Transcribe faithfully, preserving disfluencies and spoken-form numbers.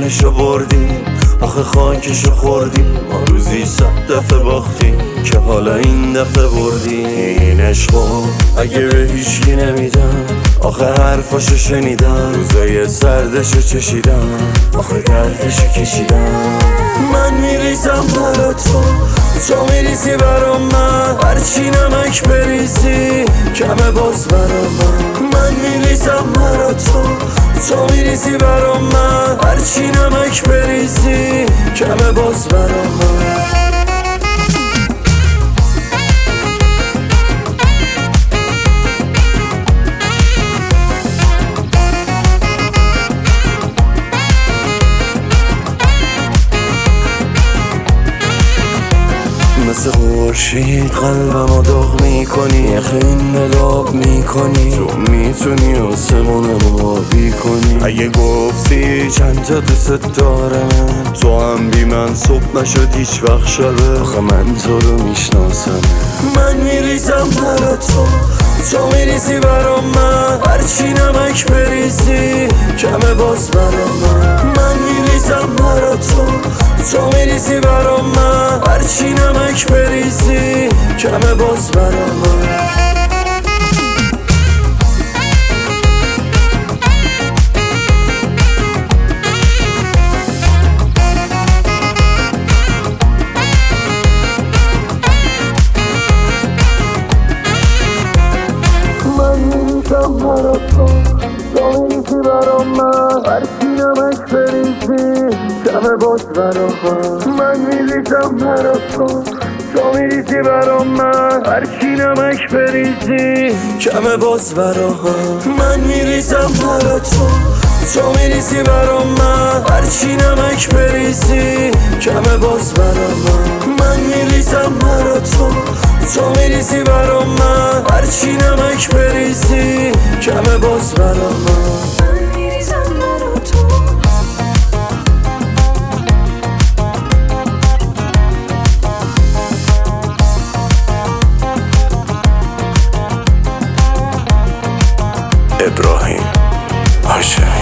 جونشو بردیم، آخه خاکشو خوردیم. ما روزی صد دفعه باختیم که حالا این دفعه بردیم. این عشقو اگه به هیچکی نمیدم، آخه حرفاشو شنیدم، روزای سردشو چشیدم، آخه دردشو کشیدم. من میریزم برا تو، تو میریزی برا من، هرچی نمک بریزی کمه باز برا من. من میریزم برا تو، تو میریزی برا من، هرچی نمک بریزی کمه باز برا من. مثل خورشید قلبمو داغ میکنی، یخ این ملاب میکنی، تو میتونی آسمونمو آبی کنی. اگه گفتی چند تا دوست دارم، تو هم بی من صبح نشد هیچ وقت شبه، آخه من تو رو میشناسم. من میریزم برا تو، تو میریزی برا من، هرچی نمک بریزی کمه باز برا من. من میریزم برا تو، تو میریزی برا من، هرچی نمک بریزی کمه باز برا من. من میریزم برا تو، تو میریزی برا من، هرچی نمک بریزی کمه باز برا من. من میریزم برا تو، تو میریزی برا من، هرچی نمک بریزی کمه باز برا من. من میریزم برا تو، تو میریزی برا من، هرچی نمک بریزی کمه باز برا من. من میریزم برا تو، تو میریزی برا من، هرچی نمک بریزی کمه باز برا من. ابراهیم هاشمی.